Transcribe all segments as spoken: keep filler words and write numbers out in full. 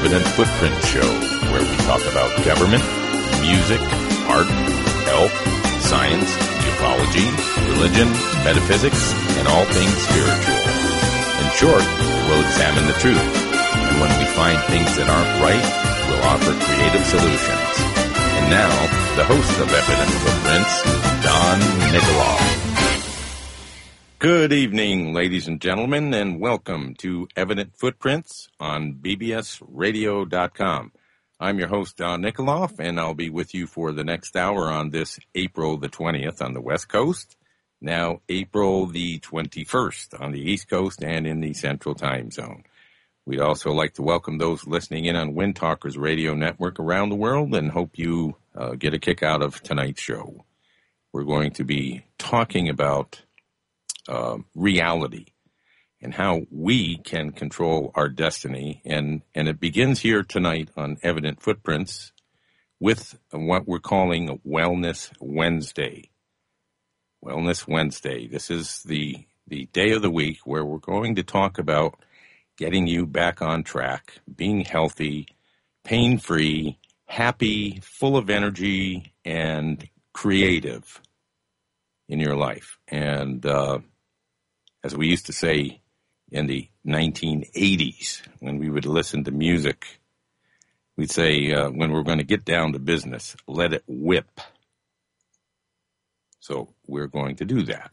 Evident Footprint Show, where we talk about government, music, art, health, science, ufology, religion, metaphysics, and all things spiritual. In short, we'll examine the truth, and when we find things that aren't right, we'll offer creative solutions. And now, the host of Evident Footprints, Don Nikoloff. Good evening, ladies and gentlemen, and welcome to Evident Footprints on B B S radio dot com. I'm your host, Don Nikoloff, and I'll be with you for the next hour on this April the twentieth on the West Coast, now April the twenty-first on the East Coast and in the Central Time Zone. We'd also like to welcome those listening in on Wind Talkers Radio Network around the world and hope you uh, get a kick out of tonight's show. We're going to be talking about Uh, reality and how we can control our destiny. And, and it begins here tonight on Evident Footprints with what we're calling Wellness Wednesday. Wellness Wednesday. This is the, the day of the week where we're going to talk about getting you back on track, being healthy, pain-free, happy, full of energy, and creative in your life. And, uh, as we used to say in the nineteen eighties, when we would listen to music, we'd say, uh, when we're going to get down to business, let it whip. So we're going to do that.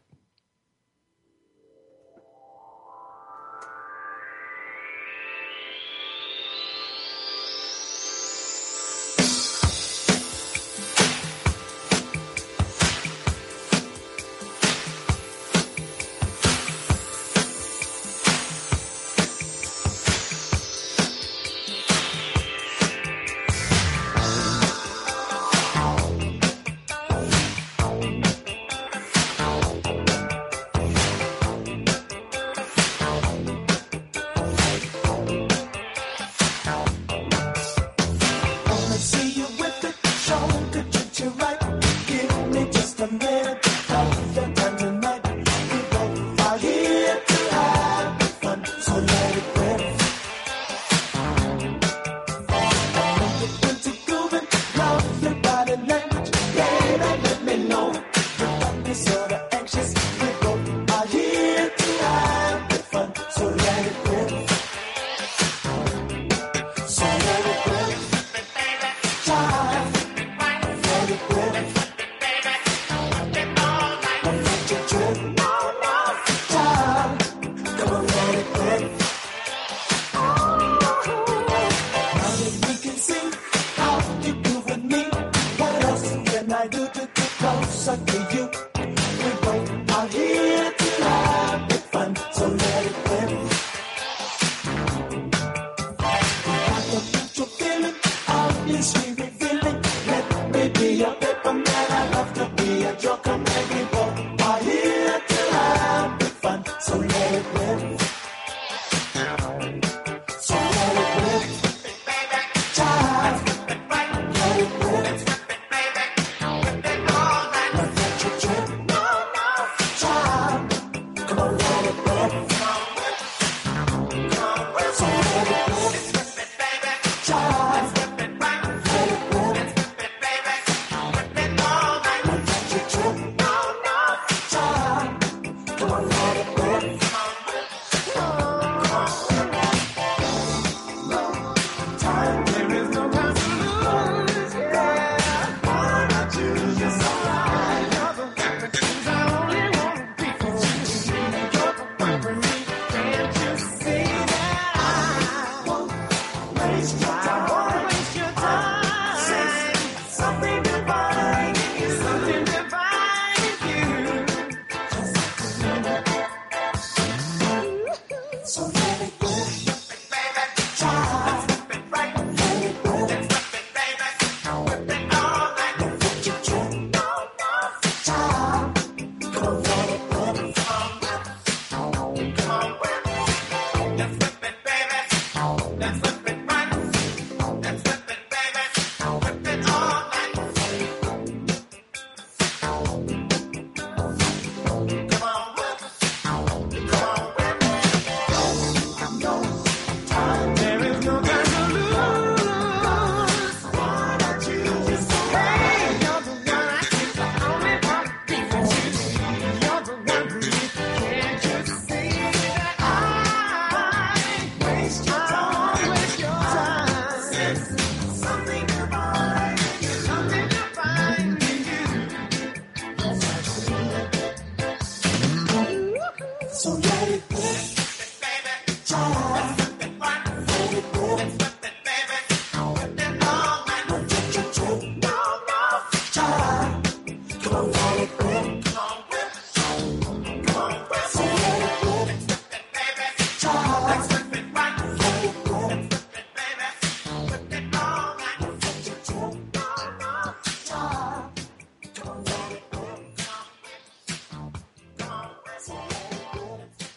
Trip.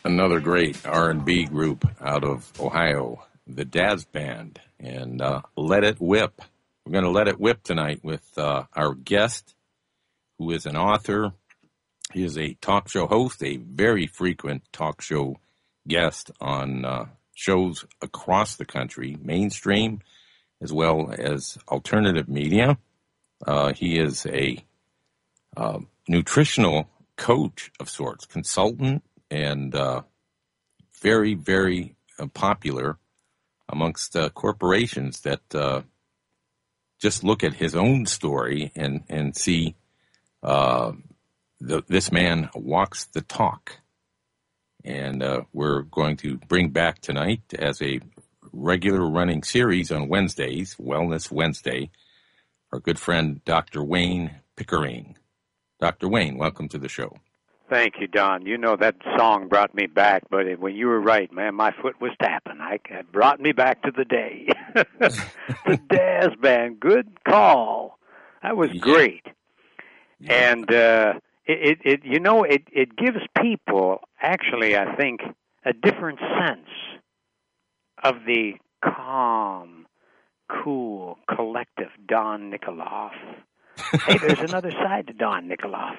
another great R and B group out of Ohio, the Dazz Band, and uh, Let It Whip. We're going to let it whip tonight with uh, our guest, who is an author. He is a talk show host, a very frequent talk show guest on uh, shows across the country, mainstream as well as alternative media. Uh, he is a uh, nutritional coach of sorts, consultant, and uh, very, very uh, popular amongst uh, corporations that uh, just look at his own story and, and see uh, the, this man walks the talk. And uh, we're going to bring back tonight as a regular running series on Wednesdays, Wellness Wednesday, our good friend Doctor Wayne Pickering. Doctor Wayne, welcome to the show. Thank you, Don. You know, that song brought me back, but it, when you were right, man, my foot was tapping. I, it brought me back to the day. The Dazz Band, good call. That was yeah. great. Yeah. And, uh, it, it, it, you know, it, it gives people, actually, I think, a different sense of the calm, cool, collective Don Nickoloff. Hey, there's another side to Don Nickoloff.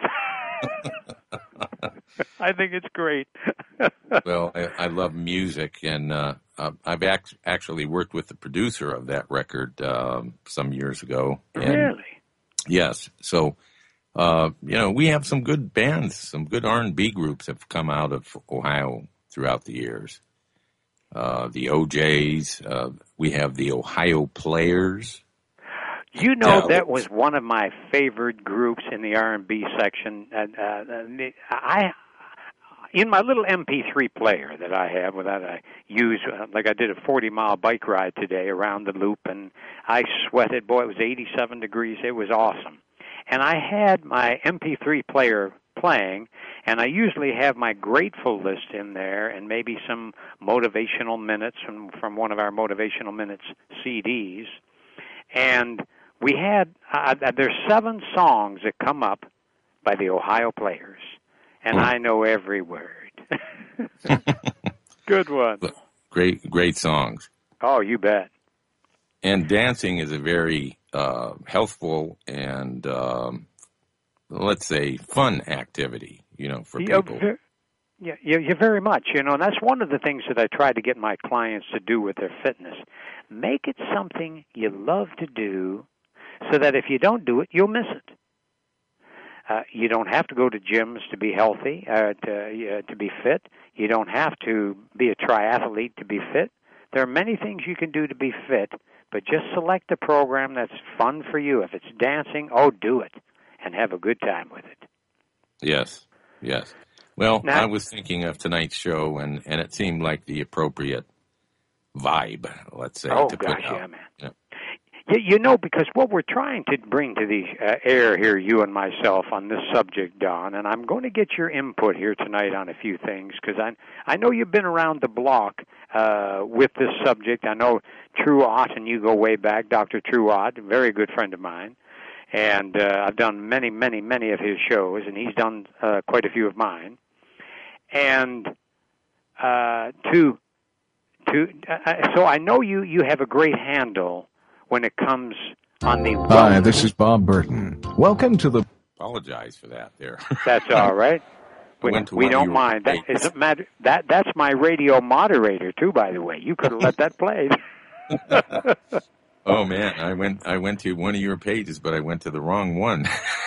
I think it's great. Well, I, I love music, and uh, I've act- actually worked with the producer of that record um, some years ago. And really? Yes. So, uh, you know, we have some good bands, some good R and B groups have come out of Ohio throughout the years. Uh, the O Js, uh, we have the Ohio Players. You know, that was one of my favorite groups in the R and B section. Uh, uh, I, in my little M P three player that I have, that I use, uh, like I did a forty-mile bike ride today around the loop, and I sweated. Boy, it was eighty-seven degrees. It was awesome. And I had my M P three player playing, and I usually have my Grateful list in there and maybe some motivational minutes from, from one of our Motivational Minutes C Ds. And we had, uh, there's seven songs that come up by the Ohio Players, and I know every word. Good one. Great, great songs. Oh, you bet. And dancing is a very uh, healthful and, um, let's say, fun activity, you know, for yeah, people. Ver- yeah, yeah, yeah, very much. You know, and that's one of the things that I try to get my clients to do with their fitness. Make it something you love to do so that if you don't do it, you'll miss it. Uh, you don't have to go to gyms to be healthy, uh, to, uh, to be fit. You don't have to be a triathlete to be fit. There are many things you can do to be fit, but just select a program that's fun for you. If it's dancing, oh, do it and have a good time with it. Yes, yes. Well, now, I was thinking of tonight's show, and, and it seemed like the appropriate vibe, let's say, oh, to gosh, put out. yeah, man. Yeah. You, you know, because what we're trying to bring to the uh, air here, you and myself, on this subject, Don, and I'm going to get your input here tonight on a few things, because I, I know you've been around the block uh, with this subject. I know True Ott, and you go way back, Doctor True Ott, a very good friend of mine. And uh, I've done many, many, many of his shows, and he's done uh, quite a few of mine. And uh, to to uh, so I know you, you have a great handle when it comes on the. Hi, this is Bob Burton. Welcome to the. Apologize for that. There. That's all right. We, we don't mind. That isn't matter. That that's my radio moderator too. By the way, you could have let that play. Oh man, I went I went to one of your pages, but I went to the wrong one.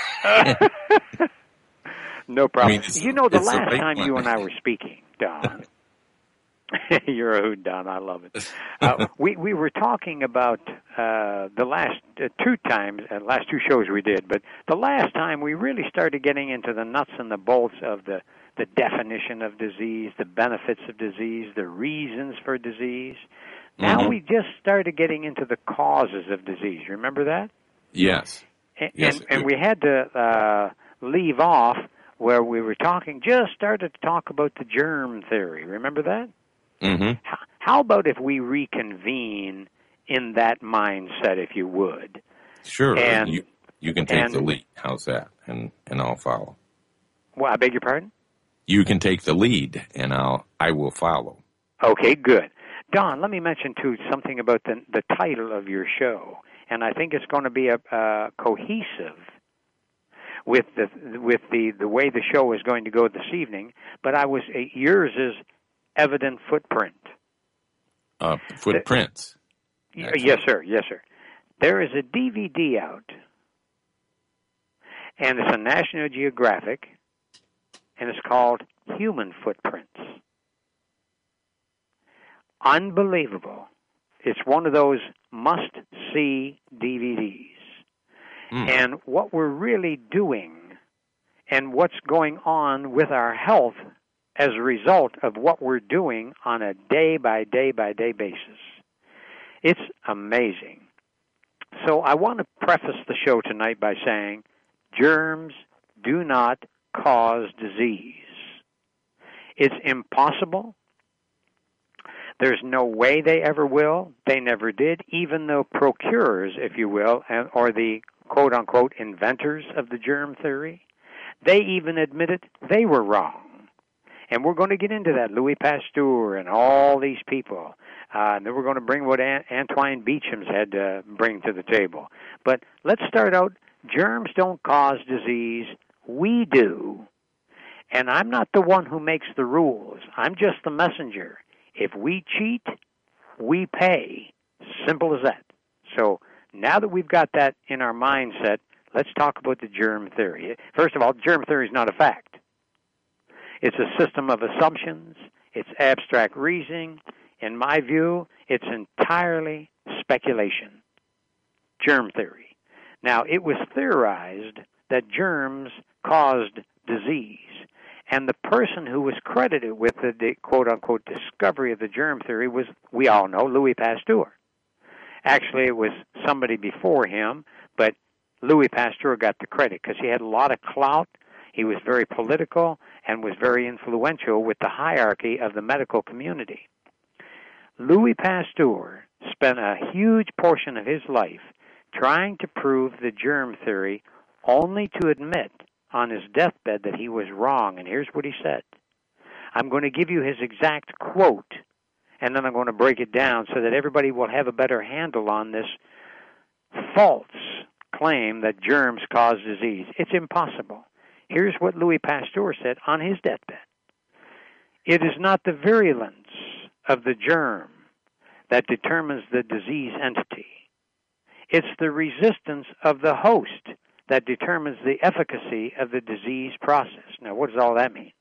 No problem. I mean, you know, the last last time one. you and I were speaking, Don, you're a hoot, Don. I love it. Uh, we we were talking about uh, the last uh, two times, uh, last two shows we did, but the last time we really started getting into the nuts and the bolts of the the definition of disease, the benefits of disease, the reasons for disease. Now mm-hmm. we just started getting into the causes of disease. Remember that? Yes. And, yes. and, and we had to uh, leave off where we were talking, just started to talk about the germ theory. Remember that? Mm-hmm. How, how about if we reconvene in that mindset, if you would? Sure. And, you, you can take and, the lead. How's that? And, and I'll follow. Well, I beg your pardon? You can take the lead, and I'll I will follow. Okay, good. Don, let me mention, too, something about the, the title of your show, and I think it's going to be a, uh, cohesive with the with the, the way the show is going to go this evening, but I was yours is Evident Footprint. Uh, footprints. The, yes, sir. Yes, sir. There is a D V D out, and it's a National Geographic, and it's called Human Footprints. Unbelievable. It's one of those must-see D V Ds. Mm. And what we're really doing and what's going on with our health as a result of what we're doing on a day-by-day-by-day basis. It's amazing. So I want to preface the show tonight by saying germs do not cause disease. It's impossible. There's no way they ever will. They never did. Even the procurers, if you will, or the quote-unquote inventors of the germ theory, they even admitted they were wrong. And we're going to get into that, Louis Pasteur and all these people. Uh, and then we're going to bring what Antoine Beecham's had to bring to the table. But let's start out, germs don't cause disease. We do. And I'm not the one who makes the rules. I'm just the messenger. If we cheat, we pay. Simple as that. So now that we've got that in our mindset, let's talk about the germ theory. First of all, germ theory is not a fact. It's a system of assumptions. It's abstract reasoning. In my view, it's entirely speculation. Germ theory. Now, it was theorized that germs caused disease. And the person who was credited with the, the quote-unquote discovery of the germ theory was, we all know, Louis Pasteur. Actually, it was somebody before him, but Louis Pasteur got the credit because he had a lot of clout. He was very political and was very influential with the hierarchy of the medical community. Louis Pasteur spent a huge portion of his life trying to prove the germ theory, only to admit on his deathbed that he was wrong. And here's what he said. I'm going to give you his exact quote, and then I'm going to break it down so that everybody will have a better handle on this false claim that germs cause disease. It's impossible. Here's what Louis Pasteur said on his deathbed. It is not the virulence of the germ that determines the disease entity. It's the resistance of the host that determines the efficacy of the disease process. Now, what does all that mean?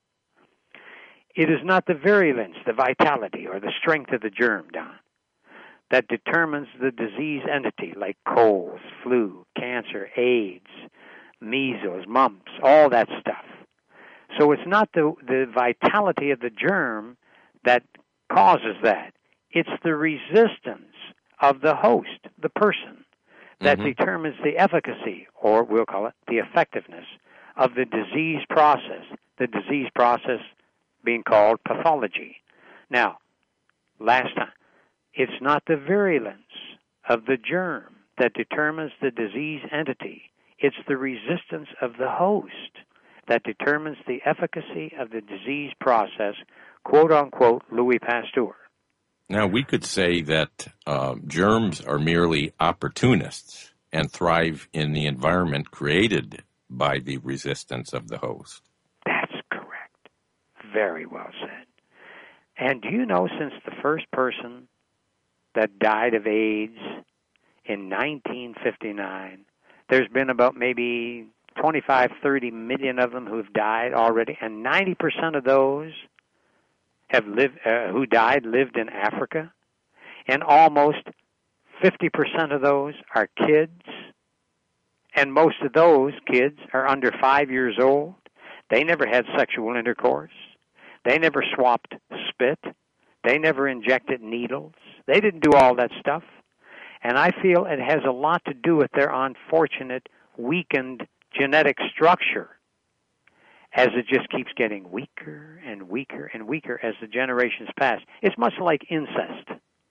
It is not the virulence, the vitality, or the strength of the germ, Don, that determines the disease entity, like colds, flu, cancer, AIDS, measles, mumps, all that stuff. So it's not the, the vitality of the germ that causes that. It's the resistance of the host, the person, that mm-hmm. determines the efficacy, or we'll call it the effectiveness, of the disease process, the disease process being called pathology. Now, last time, it's not the virulence of the germ that determines the disease entity. It's the resistance of the host that determines the efficacy of the disease process, quote-unquote, Louis Pasteur. Now, we could say that uh, germs are merely opportunists and thrive in the environment created by the resistance of the host. That's correct. Very well said. And do you know, since the first person that died of AIDS in nineteen fifty-nine, there's been about maybe twenty-five, thirty million of them who've died already, and ninety percent of those have lived, uh, who died lived in Africa, and almost fifty percent of those are kids, and most of those kids are under five years old. They never had sexual intercourse. They never swapped spit. They never injected needles. They didn't do all that stuff. And I feel it has a lot to do with their unfortunate, weakened genetic structure, as it just keeps getting weaker and weaker and weaker as the generations pass. It's much like incest.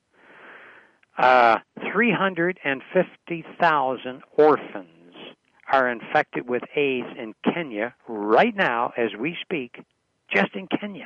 Uh, three hundred fifty thousand orphans are infected with AIDS in Kenya right now as we speak, just in Kenya.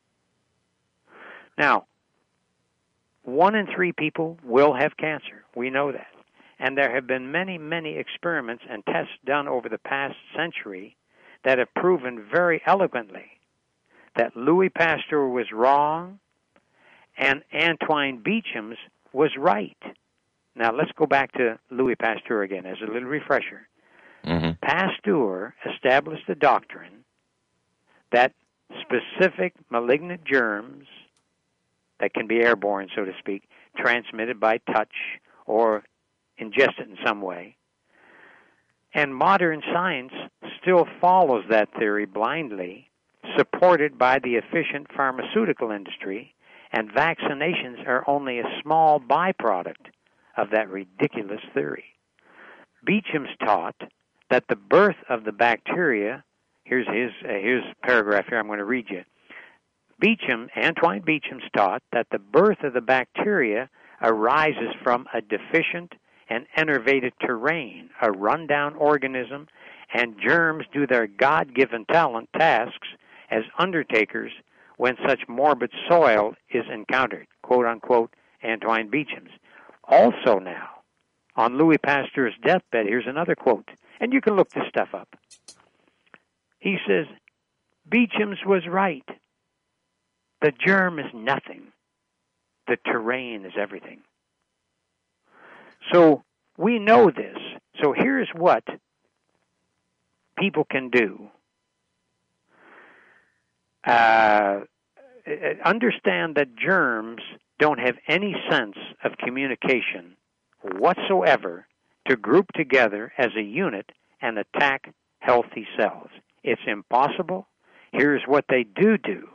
Now, one in three people will have cancer. We know that. And there have been many, many experiments and tests done over the past century that have proven very eloquently that Louis Pasteur was wrong and Antoine Beecham's was right. Now, let's go back to Louis Pasteur again as a little refresher. Mm-hmm. Pasteur established the doctrine that specific malignant germs that can be airborne, so to speak, transmitted by touch or ingested in some way. And modern science still follows that theory blindly, supported by the efficient pharmaceutical industry, and vaccinations are only a small byproduct of that ridiculous theory. Beecham's taught that the birth of the bacteria, here's his uh, here's a paragraph here I'm going to read you. Beecham, Antoine Beecham's taught that the birth of the bacteria arises from a deficient and enervated terrain, a rundown organism, and germs do their God-given talent tasks as undertakers when such morbid soil is encountered, quote unquote, Antoine Beecham's. Also now, on Louis Pasteur's deathbed, here's another quote, and you can look this stuff up. He says, Beecham's was right. The germ is nothing. The terrain is everything. So we know this. So here's what people can do. Uh, understand that germs don't have any sense of communication whatsoever to group together as a unit and attack healthy cells. It's impossible. Here's what they do do.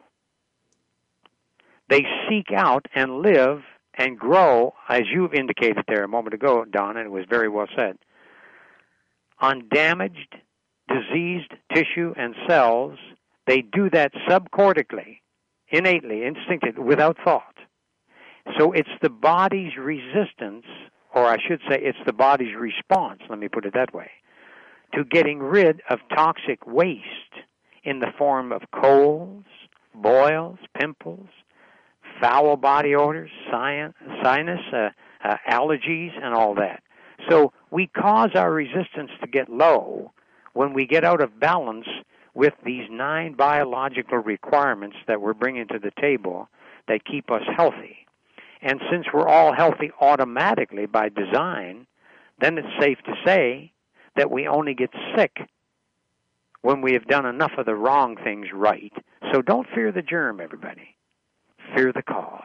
They seek out and live and grow, as you've indicated there a moment ago, Don, and it was very well said, on damaged, diseased tissue and cells. They do that subcortically, innately, instinctively, without thought. So it's the body's resistance, or I should say it's the body's response, let me put it that way, to getting rid of toxic waste in the form of colds, boils, pimples, foul body odors, sinus, uh, uh, allergies, and all that. So we cause our resistance to get low when we get out of balance with these nine biological requirements that we're bringing to the table that keep us healthy. And since we're all healthy automatically by design, then it's safe to say that we only get sick when we have done enough of the wrong things right. So don't fear the germ, everybody. Fear the cause.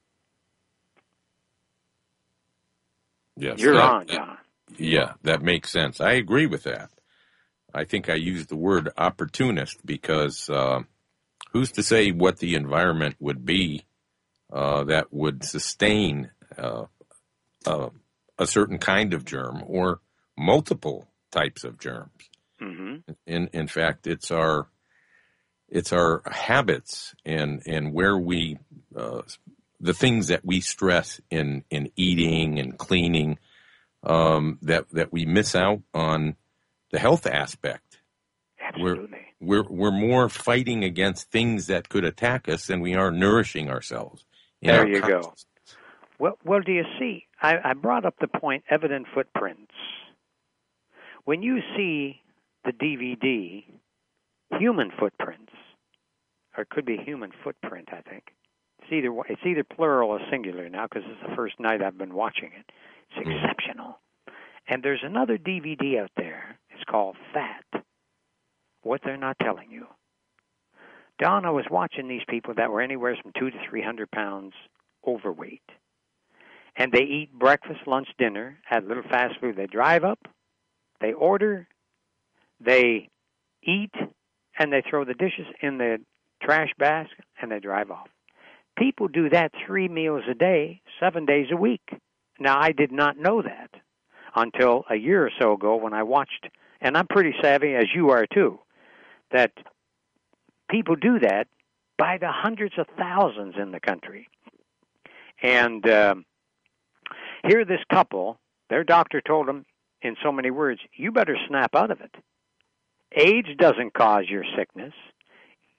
Yes, You're that, on, John. Yeah, that makes sense. I agree with that. I think I used the word opportunist because uh, who's to say what the environment would be uh, that would sustain uh, uh, a certain kind of germ or multiple types of germs. Mm-hmm. In in fact, it's our it's our habits and and where we uh, the things that we stress in in eating and cleaning um, that that we miss out on the health aspect. Absolutely. We're, we're we're more fighting against things that could attack us than we are nourishing ourselves. There you go. Well, well, do you see? I, I brought up the point, evident footprints. When you see the D V D, human footprints, or it could be human footprint, I think. It's either it's either plural or singular now because it's the first night I've been watching it. It's Mm. exceptional. And there's another D V D out there. It's called Fat, What They're Not Telling You. Don, I was watching these people that were anywhere from two to three hundred pounds overweight. And they eat breakfast, lunch, dinner at little fast food. They drive up, they order, they eat, and they throw the dishes in the trash basket, and they drive off. People do that three meals a day, seven days a week. Now, I did not know that until a year or so ago when I watched, and I'm pretty savvy, as you are too, that people do that by the hundreds of thousands in the country. And um, here this couple, their doctor told them in so many words, you better snap out of it. Age doesn't cause your sickness.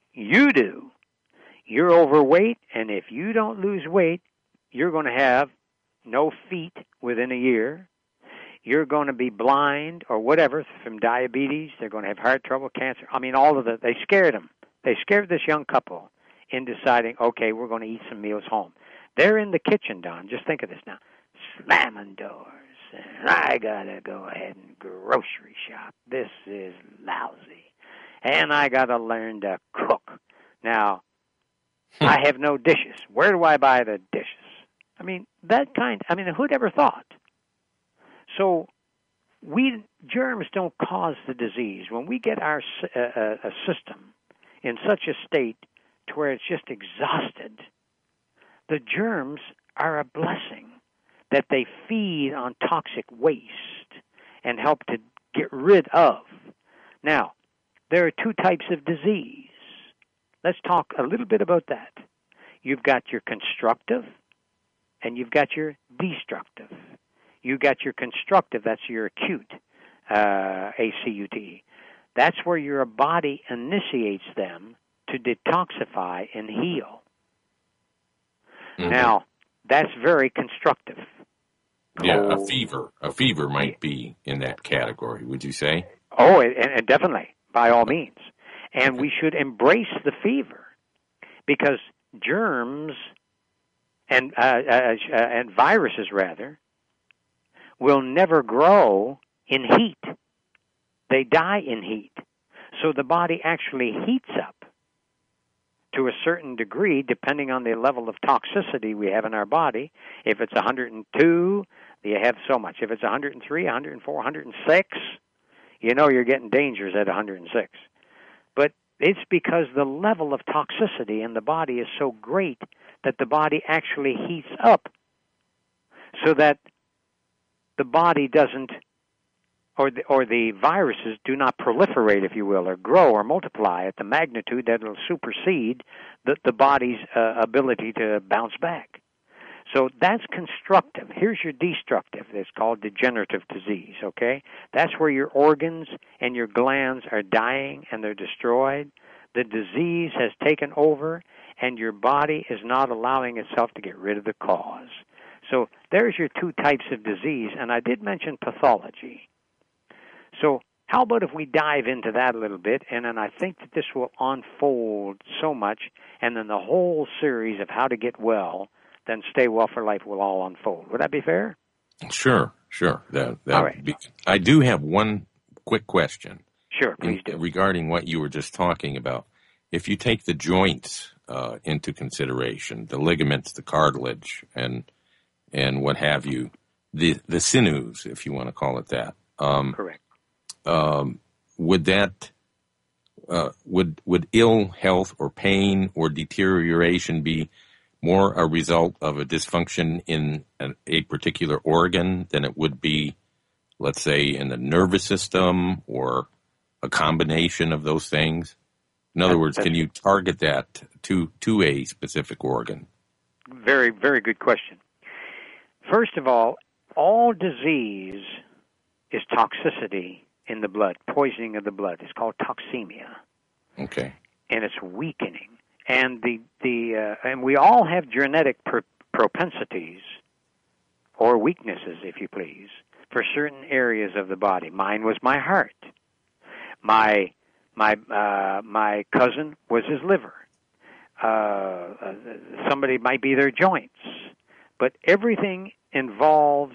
you do. You're overweight, and if you don't lose weight, you're going to have no feet within a year. You're going to be blind or whatever from diabetes. They're going to have heart trouble, cancer. I mean, all of the, they scared them. They scared this young couple in deciding, okay, we're going to eat some meals home. They're in the kitchen, Don. Just think of this now. Slamming doors. And I got to go ahead and grocery shop. This is lousy. And I got to learn to cook. Now, I have no dishes. Where do I buy the dishes? I mean, that kind, I mean, who'd ever thought? So we, germs don't cause the disease. When we get our uh, a system in such a state to where it's just exhausted, the germs are a blessing that they feed on toxic waste and help to get rid of. Now, there are two types of disease. Let's talk a little bit about that. You've got your constructive and you've got your destructive. You've got your constructive, that's your acute, uh, A C U T. That's where your body initiates them to detoxify and heal. Mm-hmm. Now, that's very constructive. Yeah, oh, a fever. A fever might be in that category, would you say? Oh, and, and definitely, by all means. And okay. we should embrace the fever because germs and uh, uh, uh, and viruses, rather, will never grow in heat. They die in heat. So the body actually heats up to a certain degree, depending on the level of toxicity we have in our body. If it's one hundred two, you have so much. If it's one hundred three, one hundred four, one hundred six, you know you're getting dangers at one hundred six. But it's because the level of toxicity in the body is so great that the body actually heats up so that the body doesn't, or the, or the viruses do not proliferate, if you will, or grow or multiply at the magnitude that will supersede the, the body's uh, ability to bounce back. So that's constructive. Here's your destructive. It's called degenerative disease, okay? That's where your organs and your glands are dying and they're destroyed. The disease has taken over and your body is not allowing itself to get rid of the cause. So there's your two types of disease, and I did mention pathology. So how about if we dive into that a little bit, and then I think that this will unfold so much, and then the whole series of how to get well, then Stay Well for Life will all unfold. Would that be fair? Sure, sure. That, that all right. Be, I do have one quick question. Sure, please in, do. Regarding what you were just talking about. If you take the joints uh, into consideration, the ligaments, the cartilage, and and what have you, the the sinews, if you want to call it that. Um, Correct. Um, would that uh, would would ill health or pain or deterioration be more a result of a dysfunction in a, a particular organ than it would be, let's say, in the nervous system or a combination of those things? In other words, can you target that to to a specific organ? Very, very good question. First of all, all disease is toxicity in the blood, poisoning of the blood. It's called toxemia. Okay. And it's weakening. And the the uh, and we all have genetic pro- propensities or weaknesses, if you please, for certain areas of the body. Mine was my heart. My my uh, my cousin was his liver. Uh, uh, somebody might be their joints. But everything involves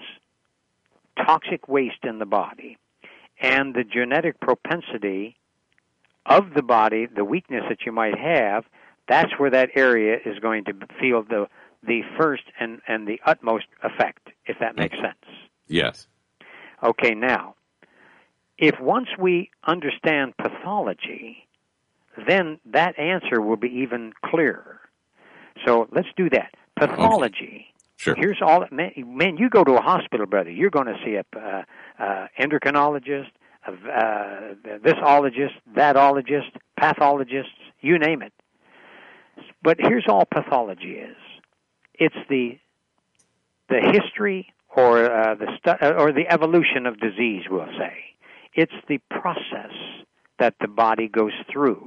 toxic waste in the body. And the genetic propensity of the body, the weakness that you might have, that's where that area is going to feel the the first and, and the utmost effect, if that makes sense. Yes. Okay, now, if once we understand pathology, then that answer will be even clearer. So let's do that. Pathology. Okay. Sure. Here's all. Man, man, you go to a hospital, brother. You're going to see a uh, uh, endocrinologist, a, uh, thisologist, thatologist, pathologists, you name it. But here's all pathology is. It's the the history or uh, the stu- or the evolution of disease, we'll say. It's the process that the body goes through.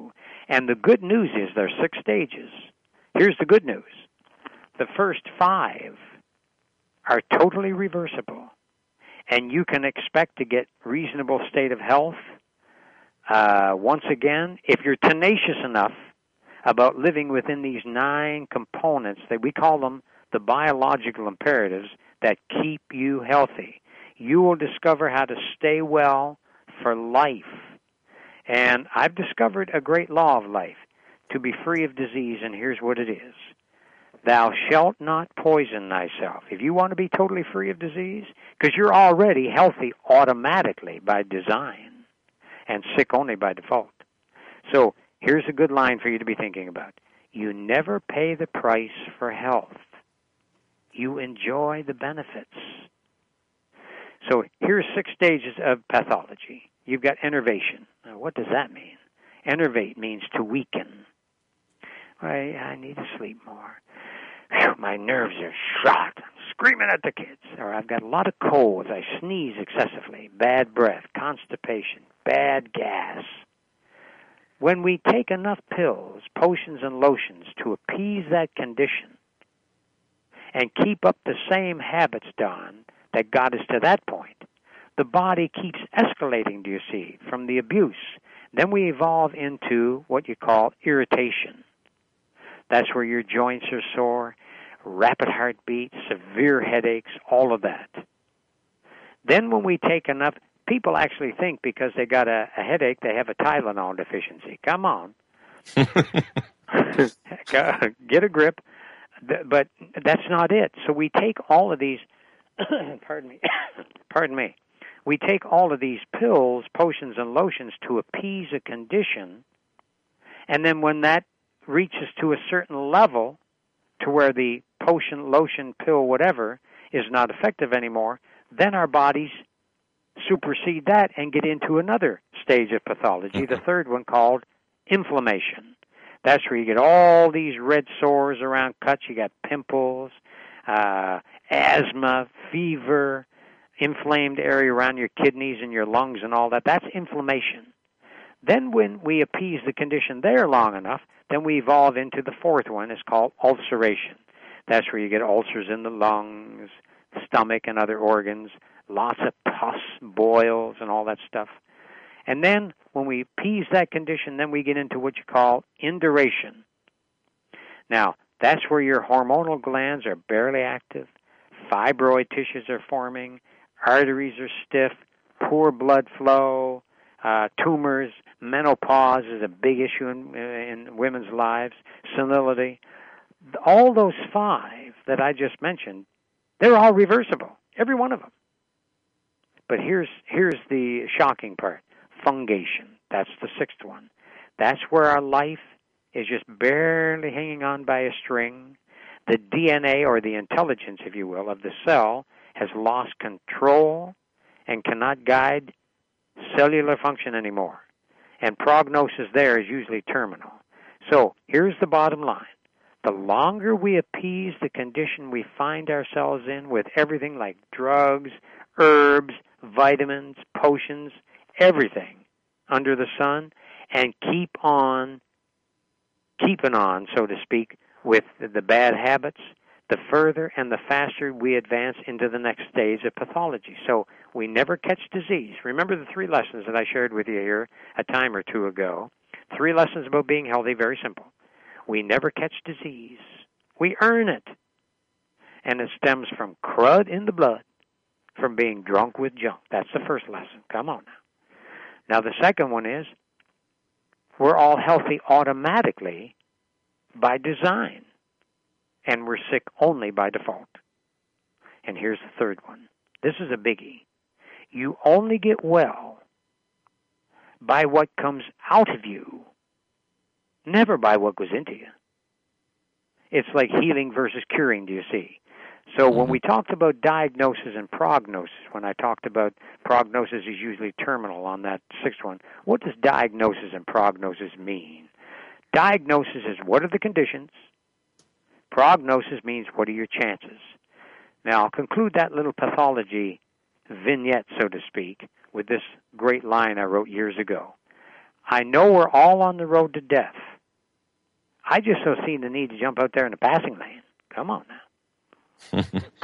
And the good news is there's six stages. Here's the good news. The first five are totally reversible, and you can expect to get reasonable state of health. Uh, once again, if you're tenacious enough about living within these nine components, that we call them the biological imperatives that keep you healthy, you will discover how to stay well for life. And I've discovered a great law of life, to be free of disease, and here's what it is. Thou shalt not poison thyself. If you want to be totally free of disease, because you're already healthy automatically by design and sick only by default. So here's a good line for you to be thinking about. You never pay the price for health. You enjoy the benefits. So here's six stages of pathology. You've got enervation. Now, what does that mean? Enervate means to weaken. I, I need to sleep more. Whew, my nerves are shot. I'm screaming at the kids. Or I've got a lot of colds. I sneeze excessively. Bad breath, constipation, bad gas. When we take enough pills, potions, and lotions to appease that condition and keep up the same habits, Don, that got us to that point, the body keeps escalating, do you see, from the abuse. Then we evolve into what you call irritation. That's where your joints are sore, rapid heartbeat, severe headaches, all of that. Then when we take enough, people actually think because they got a, a headache, they have a Tylenol deficiency. Come on. Get a grip. But that's not it. So we take all of these, pardon me, pardon me. We take all of these pills, potions, and lotions to appease a condition, and then when that reaches to a certain level to where the potion, lotion, pill, whatever, is not effective anymore, then our bodies supersede that and get into another stage of pathology, the third one called inflammation. That's where you get all these red sores around cuts. You got pimples, uh, asthma, fever, inflamed area around your kidneys and your lungs and all that. That's inflammation. Then when we appease the condition there long enough, then we evolve into the fourth one. It's called ulceration. That's where you get ulcers in the lungs, stomach, and other organs, lots of pus, boils, and all that stuff. And then when we appease that condition, then we get into what you call induration. Now, that's where your hormonal glands are barely active, fibroid tissues are forming, arteries are stiff, poor blood flow, uh, tumors, menopause is a big issue in, in women's lives, senility. All those five that I just mentioned, they're all reversible, every one of them. But here's here's the shocking part. Fungation. That's the sixth one. That's where our life is just barely hanging on by a string. The D N A, or the intelligence, if you will, of the cell has lost control and cannot guide cellular function anymore. And prognosis there is usually terminal. So here's the bottom line. The longer we appease the condition we find ourselves in with everything like drugs, herbs, vitamins, potions, everything under the sun, and keep on, keeping on, so to speak, with the bad habits, the further and the faster we advance into the next stage of pathology. So we never catch disease. Remember the three lessons that I shared with you here a time or two ago. Three lessons about being healthy, very simple. We never catch disease. We earn it. And it stems from crud in the blood, from being drunk with junk. That's the first lesson. Come on now. Now the second one is we're all healthy automatically by design, and we're sick only by default. And here's the third one. This is a biggie. You only get well by what comes out of you, never by what goes into you. It's like healing versus curing, do you see? So when we talked about diagnosis and prognosis, when I talked about prognosis is usually terminal on that sixth one, what does diagnosis and prognosis mean? Diagnosis is what are the conditions? Prognosis means what are your chances? Now, I'll conclude that little pathology vignette, so to speak, with this great line I wrote years ago. I know we're all on the road to death. I just don't see the need to jump out there in the passing lane. Come on now.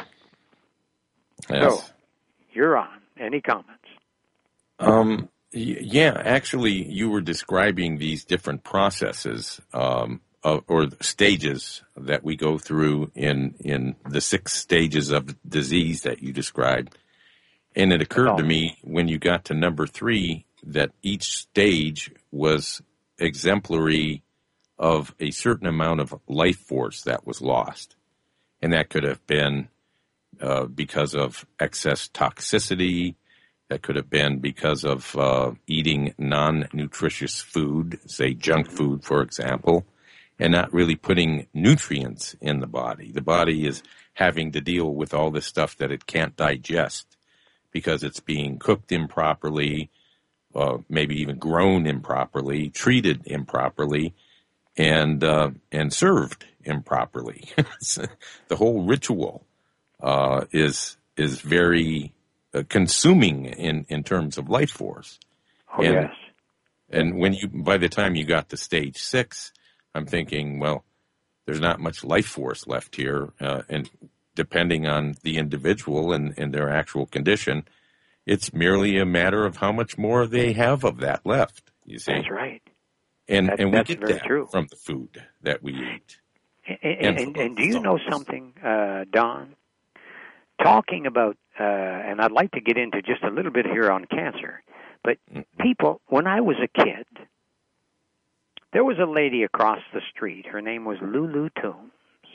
Yes. So, you're on. Any comments? Um, yeah, actually, you were describing these different processes um, of, or stages that we go through in, in the six stages of disease that you described. And it occurred to me when you got to number three that each stage was exemplary of a certain amount of life force that was lost. And that could have been uh, because of excess toxicity. That could have been because of uh, eating non-nutritious food, say junk food, for example, and not really putting nutrients in the body. The body is having to deal with all this stuff that it can't digest because it's being cooked improperly, uh, maybe even grown improperly, treated improperly, and uh, and served improperly. The whole ritual uh, is is very uh, consuming in, in terms of life force. Oh, and, yes. And when you by the time you got to stage six, I'm thinking, well, there's not much life force left here, uh, and depending on the individual and, and their actual condition, it's merely a matter of how much more they have of that left. You see, that's right. And that, and we that's get very that true. from the food that we eat. And, and, and, and, and do you know something, uh, Don? Talking about, uh, and I'd like to get into just a little bit here on cancer, but mm-hmm. people, when I was a kid, there was a lady across the street. Her name was Lulu Toombs.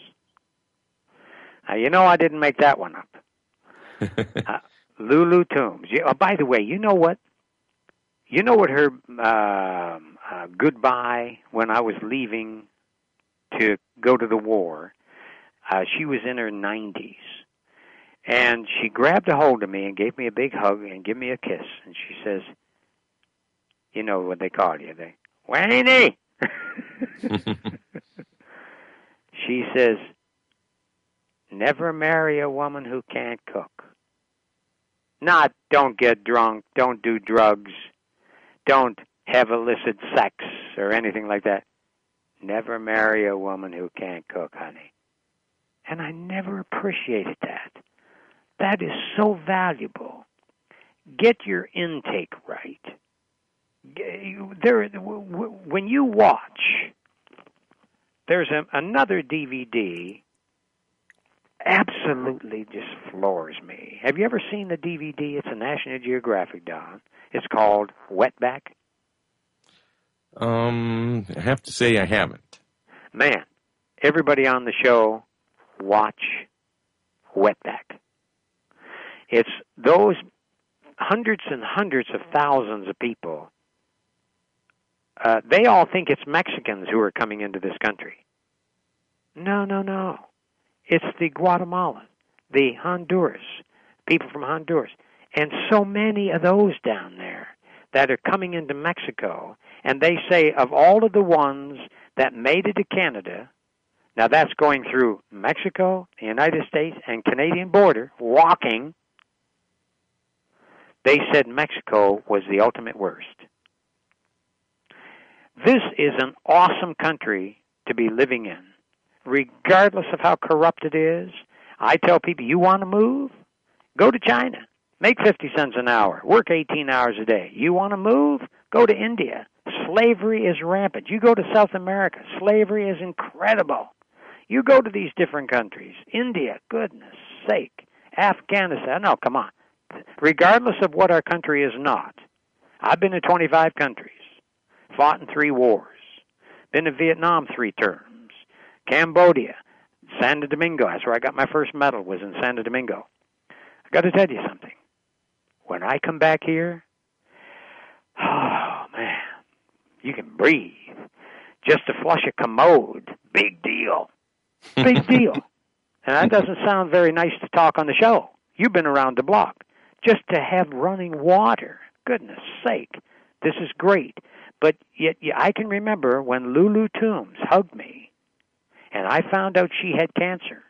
Now, you know I didn't make that one up. uh, Lulu Toombs. Yeah, oh, by the way, you know what? You know what her uh, uh, goodbye when I was leaving to go to the war, uh, she was in her nineties. And she grabbed a hold of me and gave me a big hug and gave me a kiss. And she says, you know what they call you, they, Wayne! She says, never marry a woman who can't cook. Not don't get drunk, don't do drugs, don't have illicit sex or anything like that. Never marry a woman who can't cook, honey. And I never appreciated that. That is so valuable. Get your intake right. There, when you watch, there's a, another D V D. Absolutely, just floors me. Have you ever seen the D V D? It's a National Geographic, Don. It's called Wetback. Um, I have to say I haven't. Man, everybody on the show, watch Wetback. It's those hundreds and hundreds of thousands of people. Uh, they all think it's Mexicans who are coming into this country. No, no, no. It's the Guatemala, the Honduras, people from Honduras. And so many of those down there that are coming into Mexico. And they say of all of the ones that made it to Canada, now that's going through Mexico, the United States, and Canadian border, walking, they said Mexico was the ultimate worst. This is an awesome country to be living in, regardless of how corrupt it is. I tell people, you want to move? Go to China. Make fifty cents an hour. Work eighteen hours a day. You want to move? Go to India. Slavery is rampant. You go to South America. Slavery is incredible. You go to these different countries. India, goodness sake. Afghanistan. No, come on. Regardless of what our country is not. I've been to twenty-five countries. Fought in three wars. Been to Vietnam three terms. Cambodia. Santo Domingo. That's where I got my first medal, was in Santo Domingo. I got to tell you something. When I come back here, oh, man, you can breathe. Just to flush a commode, big deal. Big deal. And that doesn't sound very nice to talk on the show. You've been around the block. Just to have running water, goodness sake, this is great. But yet, yet I can remember when Lulu Toombs hugged me, and I found out she had cancer.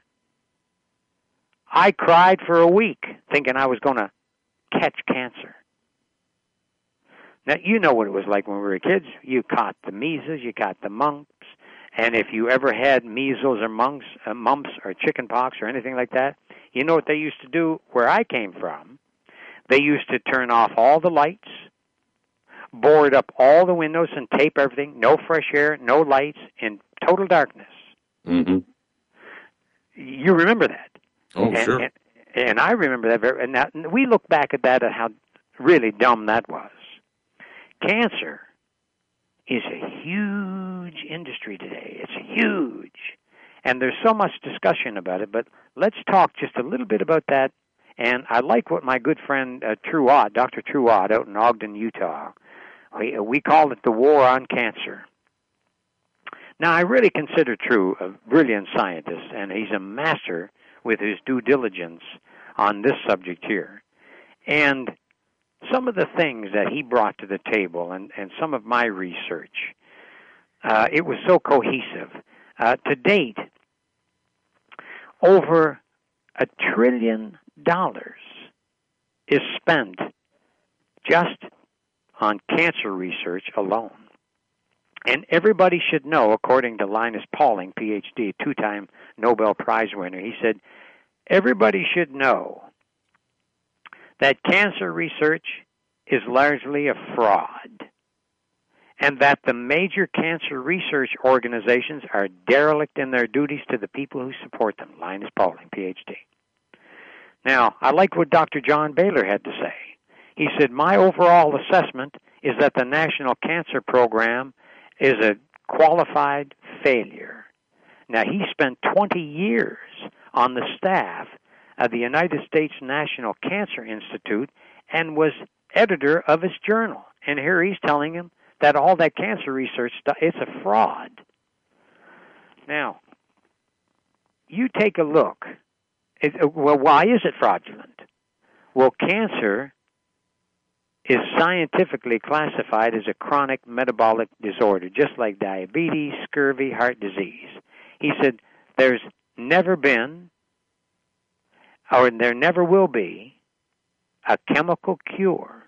I cried for a week thinking I was going to catch cancer. Now, you know what it was like when we were kids. You caught the measles, you caught the mumps, and if you ever had measles or mumps, uh, mumps or chicken pox or anything like that, you know what they used to do where I came from? They used to turn off all the lights, board up all the windows and tape everything, no fresh air, no lights, in total darkness. Mm-hmm. You remember that. Oh, and, sure. And, and I remember that very, and that, and we look back at that and how really dumb that was. Cancer is a huge industry today. It's huge. And there's so much discussion about it, but let's talk just a little bit about that. And I like what my good friend uh, Truott, Doctor Truott out in Ogden, Utah, we, uh, we call it the war on cancer. Now, I really consider True a brilliant scientist, and he's a master with his due diligence on this subject here. And some of the things that he brought to the table and, and some of my research, uh, it was so cohesive. Uh, to date, over a trillion dollars is spent just on cancer research alone. And everybody should know, according to Linus Pauling, P H D, two-time Nobel Prize winner, he said, everybody should know that cancer research is largely a fraud, and that the major cancer research organizations are derelict in their duties to the people who support them. Linus Pauling, P H D. Now, I liked what Doctor John Baylor had to say. He said, my overall assessment is that the National Cancer Program is a qualified failure. Now, he spent twenty years on the staff of the United States National Cancer Institute and was editor of his journal. And here he's telling him that all that cancer research stuff, it's a fraud. Now, you take a look. It, well, why is it fraudulent? Well, cancer is scientifically classified as a chronic metabolic disorder, just like diabetes, scurvy, heart disease. He said there's never been, or there never will be, a chemical cure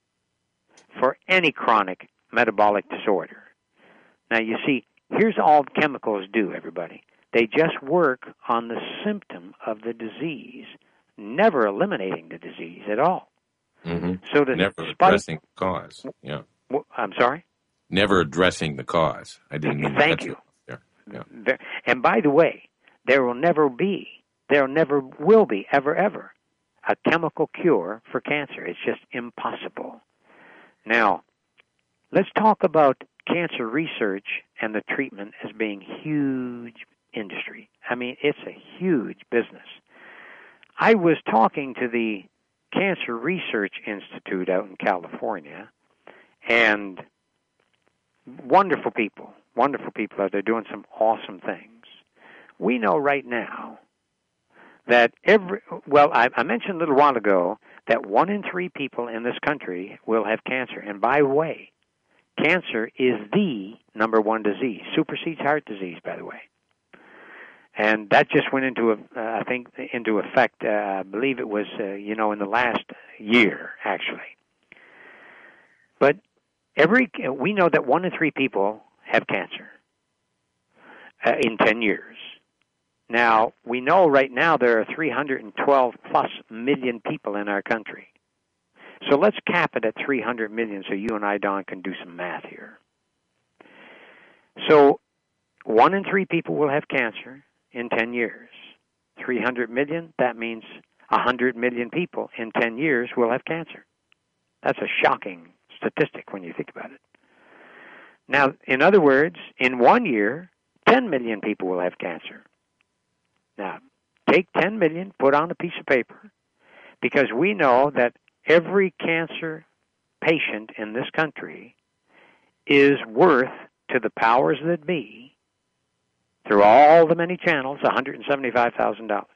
for any chronic metabolic disorder. Now, you see, here's all chemicals do, everybody. They just work on the symptom of the disease, never eliminating the disease at all. Mm-hmm. So to never spite, addressing the cause. Yeah. I'm sorry? Never addressing the cause. I didn't mean Thank that's you. There. Yeah. There, and by the way, there will never be, there never will be, ever, ever, a chemical cure for cancer. It's just impossible. Now, let's talk about cancer research and the treatment as being huge industry. I mean, it's a huge business. I was talking to the Cancer Research Institute out in California, and wonderful people, wonderful people out there doing some awesome things. We know right now that every, well, I, I mentioned a little while ago that one in three people in this country will have cancer. And by the way, cancer is the number one disease, supersedes heart disease, by the way. And that just went into, a, uh, I think, into effect, uh, I believe it was, uh, you know, in the last year, actually. But every, we know that one in three people have cancer uh, in ten years. Now, we know right now there are three hundred twelve plus million people in our country. So let's cap it at three hundred million so you and I, Don, can do some math here. So one in three people will have cancer in ten years. three hundred million, that means one hundred million people in ten years will have cancer. That's a shocking statistic when you think about it. Now, in other words, in one year, ten million people will have cancer. Now, take ten million, put on a piece of paper, because we know that every cancer patient in this country is worth to the powers that be, through all the many channels, one hundred seventy-five thousand dollars.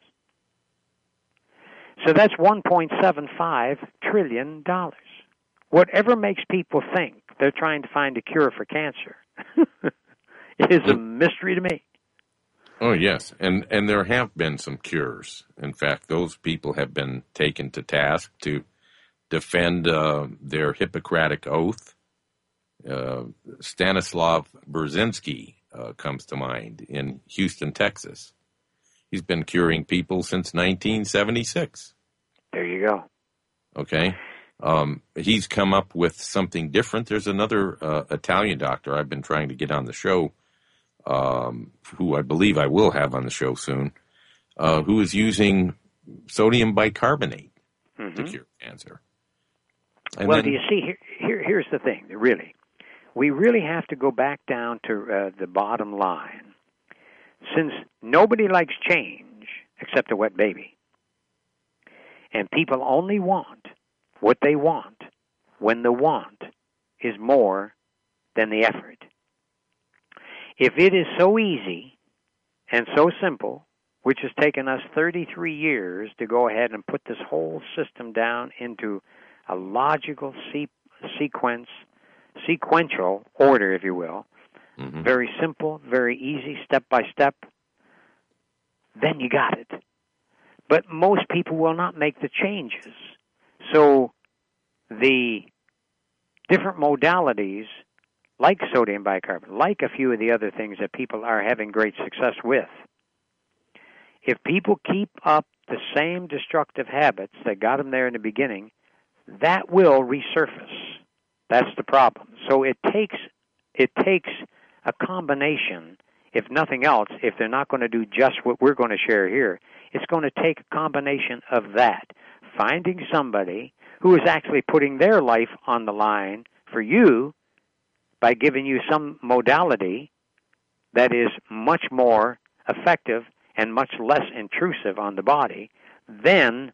So that's one point seven five trillion dollars. Whatever makes people think they're trying to find a cure for cancer is a mystery to me. Oh, yes, and and there have been some cures. In fact, those people have been taken to task to defend uh, their Hippocratic oath. Uh, Stanislav Brzezinski uh, comes to mind in Houston, Texas. He's been curing people since nineteen seventy-six. There you go. Okay. Um, he's come up with something different. There's another uh, Italian doctor I've been trying to get on the show, um, who I believe I will have on the show soon, uh, who is using sodium bicarbonate mm-hmm. to cure cancer. And well, then, do you see, here, here, here's the thing, really. We really have to go back down to uh, the bottom line. Since nobody likes change except a wet baby, and people only want what they want when the want is more than the effort. If it is so easy and so simple, which has taken us thirty-three years to go ahead and put this whole system down into a logical se- sequence, sequential order, if you will, mm-hmm. very simple, very easy, step by step, then you got it. But most people will not make the changes. So the different modalities, like sodium bicarbonate, like a few of the other things that people are having great success with, if people keep up the same destructive habits that got them there in the beginning, that will resurface. That's the problem. So it takes it takes a combination, if nothing else, if they're not going to do just what we're going to share here, it's going to take a combination of that. Finding somebody who is actually putting their life on the line for you by giving you some modality that is much more effective and much less intrusive on the body, then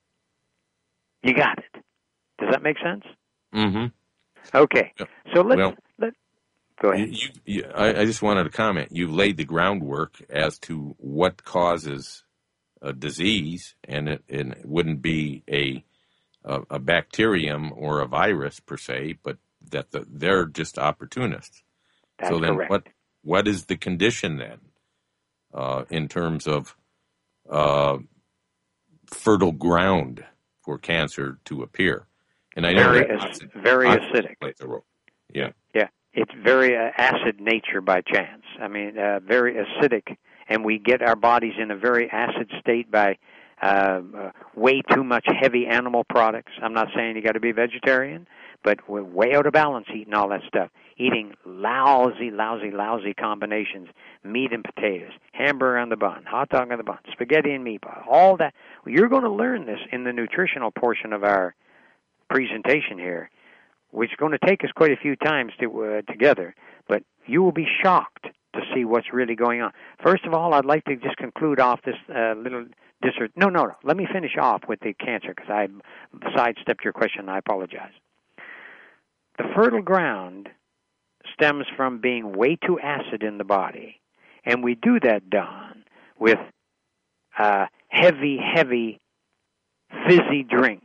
you got it. Does that make sense? Mm-hmm. Okay. So let's... Well, let, go ahead. You, you, I, I just wanted to comment. You've laid the groundwork as to what causes a disease, and it, and it wouldn't be a, a a bacterium or a virus per se, but that the, they're just opportunists. That's so then correct. what what is the condition then uh, in terms of uh, fertile ground for cancer to appear? And I know very, that acid, very acidic. Plays a role. Yeah. Yeah. It's very uh, acid nature by chance. I mean, uh, very acidic, and we get our bodies in a very acid state by uh, uh, way too much heavy animal products. I'm not saying you got to be vegetarian, but we're way out of balance eating all that stuff. Eating lousy, lousy, lousy combinations, meat and potatoes, hamburger on the bun, hot dog on the bun, spaghetti and meatball, all that. Well, you're going to learn this in the nutritional portion of our presentation here, which is going to take us quite a few times to, uh, together, but you will be shocked to see what's really going on. First of all, I'd like to just conclude off this uh, little dissert. No, no, no. Let me finish off with the cancer because I sidestepped your question. I apologize. The fertile ground stems from being way too acid in the body, and we do that, Don, with uh, heavy, heavy, fizzy drinks,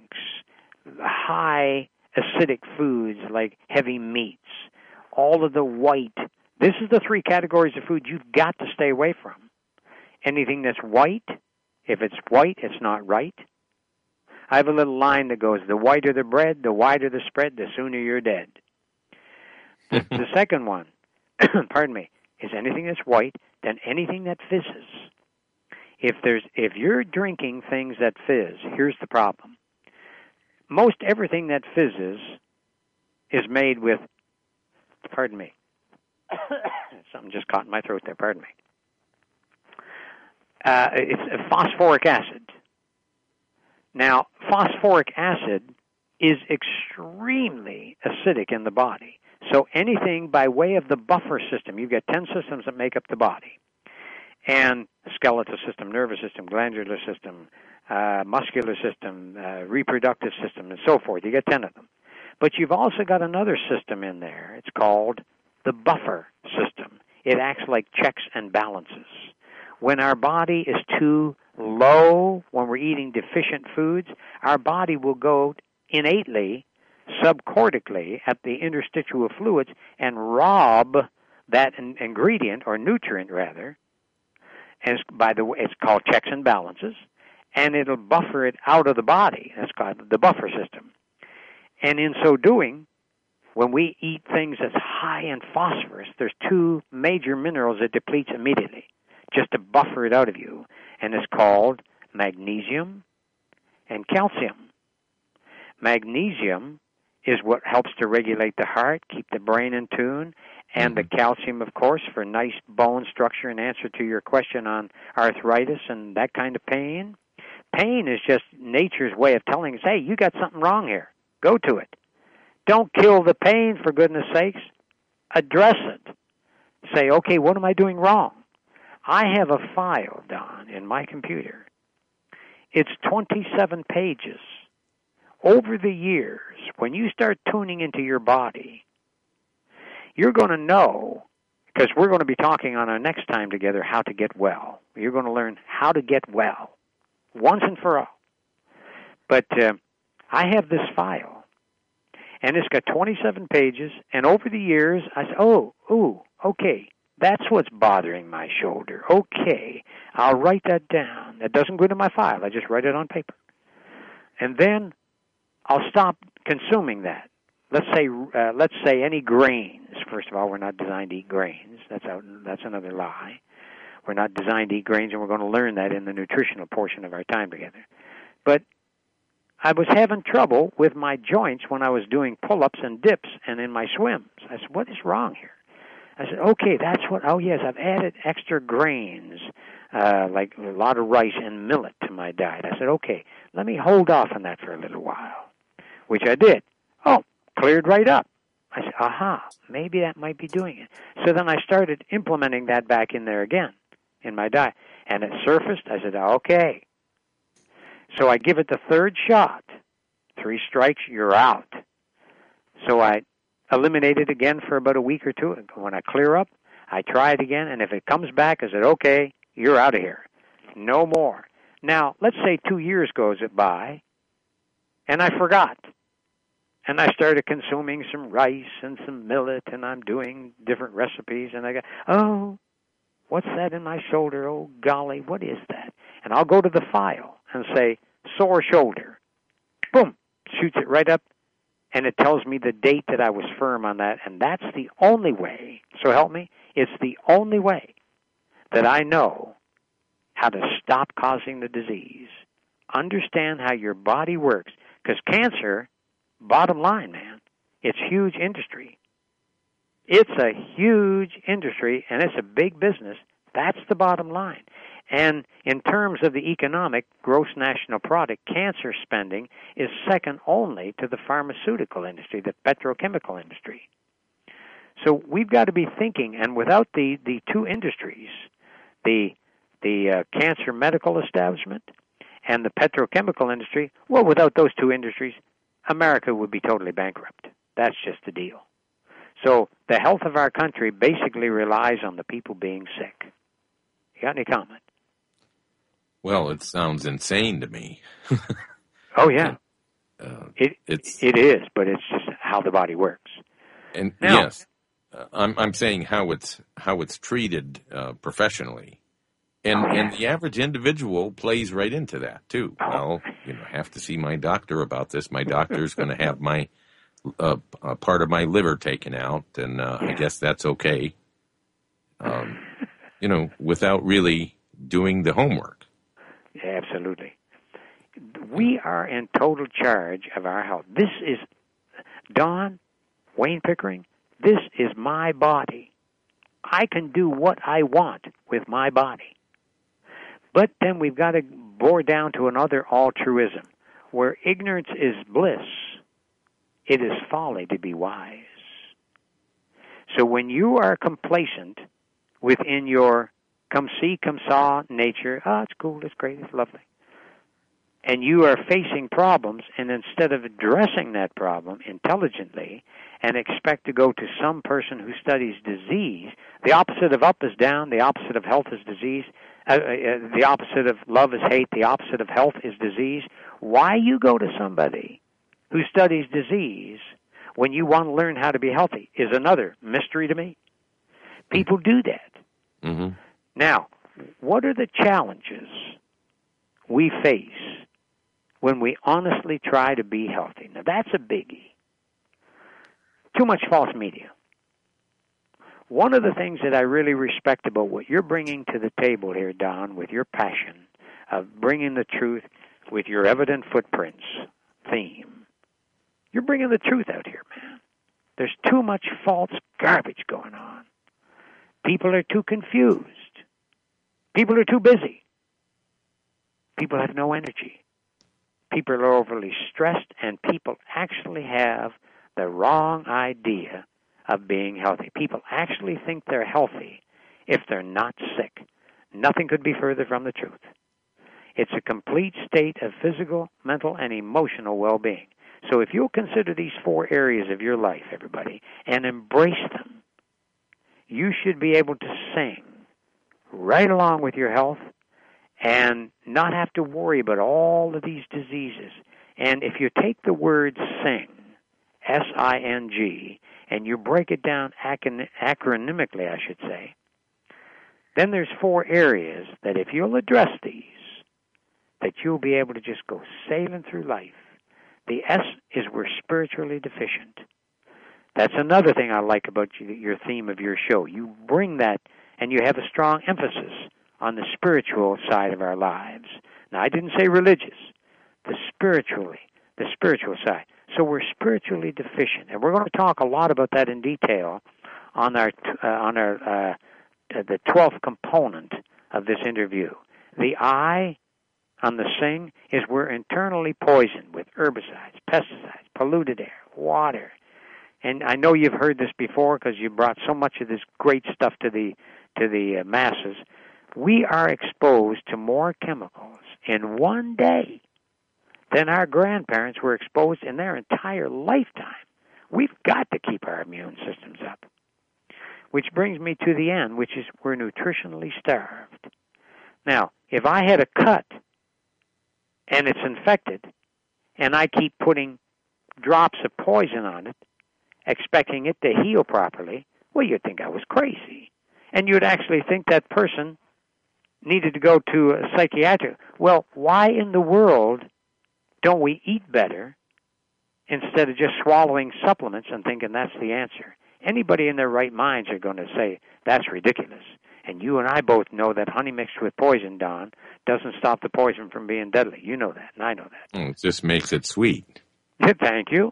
high acidic foods like heavy meats, all of the white. This is the three categories of food you've got to stay away from. Anything that's white, if it's white, it's not right. I have a little line that goes, the whiter the bread, the wider the spread, the sooner you're dead. The, the second one, pardon me, is anything that's white, then anything that fizzes. If there's, if you're drinking things that fizz, here's the problem. Most everything that fizzes is made with, pardon me, something just caught in my throat there, pardon me. Uh, it's a phosphoric acid. Now, phosphoric acid is extremely acidic in the body. So anything by way of the buffer system, you've got ten systems that make up the body. And skeletal system, nervous system, glandular system, uh, muscular system, uh, reproductive system, and so forth. You get ten of them. But you've also got another system in there. It's called the buffer system. It acts like checks and balances. When our body is too low, when we're eating deficient foods, our body will go innately, subcortically, at the interstitial fluids and rob that in- ingredient, or nutrient rather, and by the way, it's called checks and balances, and it'll buffer it out of the body. That's called the buffer system. And in so doing, when we eat things that's high in phosphorus, there's two major minerals that depletes immediately, just to buffer it out of you, and it's called magnesium and calcium. Magnesium is what helps to regulate the heart, keep the brain in tune, and mm-hmm. the calcium, of course, for nice bone structure in answer to your question on arthritis and that kind of pain. Pain is just nature's way of telling us, hey, you got something wrong here. Go to it. Don't kill the pain, for goodness sakes. Address it. Say, okay, what am I doing wrong? I have a file, Don, in my computer. It's twenty-seven pages. Over the years, when you start tuning into your body, you're going to know, because we're going to be talking on our next time together, how to get well. You're going to learn how to get well, once and for all. But uh, I have this file, and it's got twenty-seven pages, and over the years, I said, oh, ooh, okay, that's what's bothering my shoulder. Okay, I'll write that down. That doesn't go into my file. I just write it on paper. And then I'll stop consuming that. Let's say, uh, let's say any grains. First of all, we're not designed to eat grains. That's out, that's another lie. We're not designed to eat grains, and we're going to learn that in the nutritional portion of our time together. But I was having trouble with my joints when I was doing pull-ups and dips and in my swims. I said, what is wrong here? I said, okay, that's what, oh yes, I've added extra grains, uh, like a lot of rice and millet to my diet. I said, okay, let me hold off on that for a little while, which I did. Oh, cleared right up. I said, aha, maybe that might be doing it. So then I started implementing that back in there again in my diet, and it surfaced. I said, okay. So I give it the third shot. Three strikes, you're out. So I eliminate it again for about a week or two. When I clear up, I try it again, and if it comes back, I said, okay, you're out of here. No more. Now, let's say two years goes by, and I forgot. And I started consuming some rice and some millet, and I'm doing different recipes, and I go, oh, what's that in my shoulder? Oh, golly, what is that? And I'll go to the file and say, sore shoulder. Boom, shoots it right up, and it tells me the date that I was firm on that, and that's the only way, so help me, it's the only way that I know how to stop causing the disease. Understand how your body works, because cancer, bottom line, man, it's huge industry. It's a huge industry, and it's a big business. That's the bottom line. And in terms of the economic gross national product, cancer spending is second only to the pharmaceutical industry, the petrochemical industry. So we've got to be thinking, and without the, the two industries, the, the uh, cancer medical establishment and the petrochemical industry, well, without those two industries, America would be totally bankrupt. That's just the deal. So the health of our country basically relies on the people being sick. You got any comment? Well, it sounds insane to me. Oh, yeah. Uh, it it's, it is, but it's just how the body works. And now, yes, uh, I'm I'm saying how it's how it's treated uh, professionally, and oh, yeah. and the average individual plays right into that too. Oh. Well, you know, I have to see my doctor about this. My doctor's going to have my uh, uh, part of my liver taken out, and uh, yeah. I guess that's okay. Um, you know, without really doing the homework. Absolutely. We are in total charge of our health. This is, Don, Wayne Pickering, this is my body. I can do what I want with my body. But then we've got to bore down to another altruism. Where ignorance is bliss, it is folly to be wise. So when you are complacent within your come see, come saw nature, oh, it's cool, it's great, it's lovely, and you are facing problems, and instead of addressing that problem intelligently and expect to go to some person who studies disease, the opposite of up is down, the opposite of health is disease, uh, uh, the opposite of love is hate, the opposite of health is disease. Why you go to somebody who studies disease when you want to learn how to be healthy is another mystery to me. People do that. Mm-hmm. Now, what are the challenges we face when we honestly try to be healthy? Now, that's a biggie. too much false media. One of the things that I really respect about what you're bringing to the table here, Don, with your passion of bringing the truth with your evident footprints theme, you're bringing the truth out here, man. There's too much false garbage going on. People are too confused. People are too busy. People have no energy. People are overly stressed, and people actually have the wrong idea of being healthy. People actually think they're healthy if they're not sick. Nothing could be further from the truth. It's a complete state of physical, mental, and emotional well-being. So if you'll consider these four areas of your life, everybody, and embrace them, you should be able to sing right along with your health and not have to worry about all of these diseases. And if you take the word sing, S I N G, and you break it down acron- acronymically, I should say, then there's four areas that if you'll address these, that you'll be able to just go sailing through life. The S is we're spiritually deficient. That's another thing I like about you, your theme of your show. You bring that, and you have a strong emphasis on the spiritual side of our lives. Now, I didn't say religious, the spiritually, the spiritual side. So we're spiritually deficient, and we're going to talk a lot about that in detail on our uh, on our uh, the twelfth component of this interview. The I on the sing is we're internally poisoned with herbicides, pesticides, polluted air, water. And I know you've heard this before because you brought so much of this great stuff to the to the uh, masses. We are exposed to more chemicals in one day than our grandparents were exposed in their entire lifetime. We've got to keep our immune systems up. Which brings me to the end, which is we're nutritionally starved. Now, if I had a cut and it's infected, and I keep putting drops of poison on it, expecting it to heal properly, well, you'd think I was crazy. And you'd actually think that person needed to go to a psychiatrist. Well, why in the world don't we eat better instead of just swallowing supplements and thinking that's the answer? Anybody in their right minds are going to say, that's ridiculous. And you and I both know that honey mixed with poison, Don, doesn't stop the poison from being deadly. You know that, and I know that. It just makes it sweet. Thank you.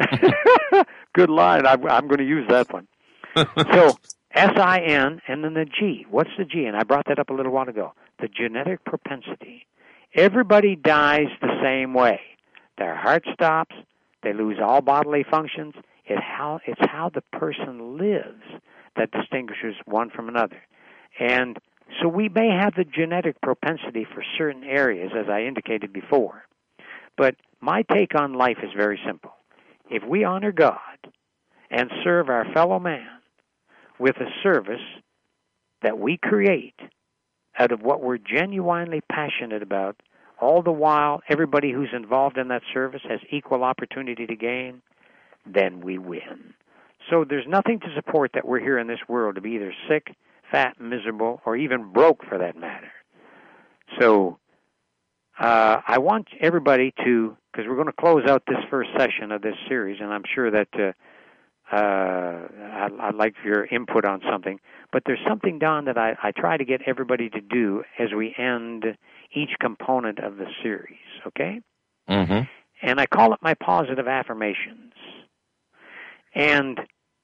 Good line. I'm, I'm going to use that one. So, S I N and then the G. What's the G? And I brought that up a little while ago. The genetic propensity. Everybody dies the same way. Their heart stops. They lose all bodily functions. It how, it's how the person lives that distinguishes one from another. And so we may have the genetic propensity for certain areas, as I indicated before. But my take on life is very simple. If we honor God and serve our fellow man with a service that we create out of what we're genuinely passionate about, all the while everybody who's involved in that service has equal opportunity to gain, then we win. So there's nothing to support that we're here in this world to be either sick, fat, miserable, or even broke for that matter. So uh, I want everybody to, because we're going to close out this first session of this series, and I'm sure that uh, uh, I'd, I'd like your input on something. But there's something, Don, that I, I try to get everybody to do as we end each component of the series, okay? Mm-hmm. And I call it my positive affirmations. And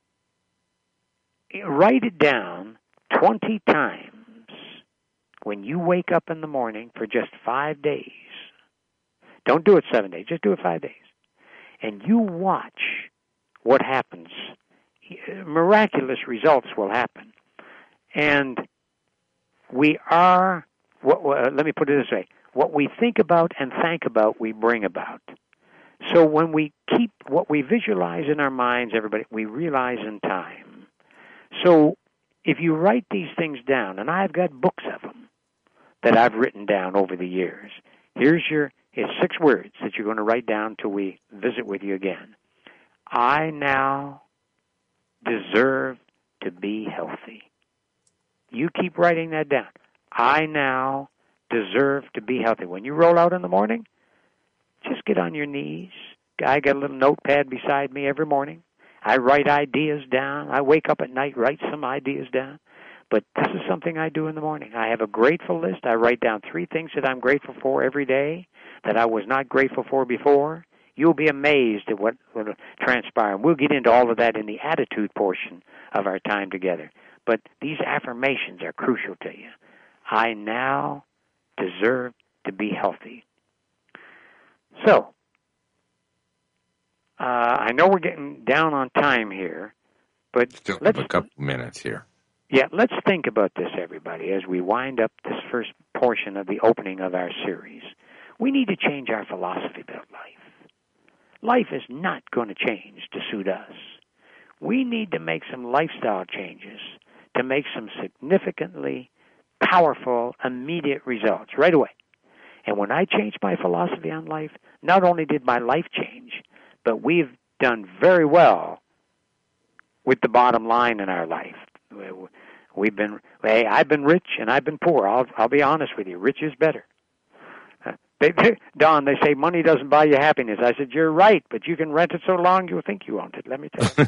write it down twenty times when you wake up in the morning for just five days. Don't do it seven days. Just do it five days. And you watch what happens. Miraculous results will happen. And we are, what, uh, let me put it this way, what we think about and thank about, we bring about. So when we keep what we visualize in our minds, everybody, we realize in time. So if you write these things down, and I've got books of them that I've written down over the years, here's your, it's six words that you're going to write down till we visit with you again. I now deserve to be healthy. You keep writing that down. I now deserve to be healthy. When you roll out in the morning, just get on your knees. I got a little notepad beside me every morning. I write ideas down. I wake up at night, write some ideas down. But this is something I do in the morning. I have a grateful list. I write down three things that I'm grateful for every day that I was not grateful for before. You'll be amazed at what will transpire. We'll get into all of that in the attitude portion of our time together. But these affirmations are crucial to you. I now deserve to be healthy. So, uh, I know we're getting down on time here, but still let's have a couple minutes here. Yeah, let's think about this, everybody, as we wind up this first portion of the opening of our series. We need to change our philosophy about life. Life is not going to change to suit us. We need to make some lifestyle changes to make some significantly powerful, immediate results right away. And when I changed my philosophy on life, not only did my life change, but we've done very well with the bottom line in our life. We've been, hey, I've been rich and I've been poor. I'll, I'll be honest with you. Rich is better. Uh, they, they, Don, they say money doesn't buy you happiness. I said, you're right, but you can rent it so long you'll think you owned it. Let me tell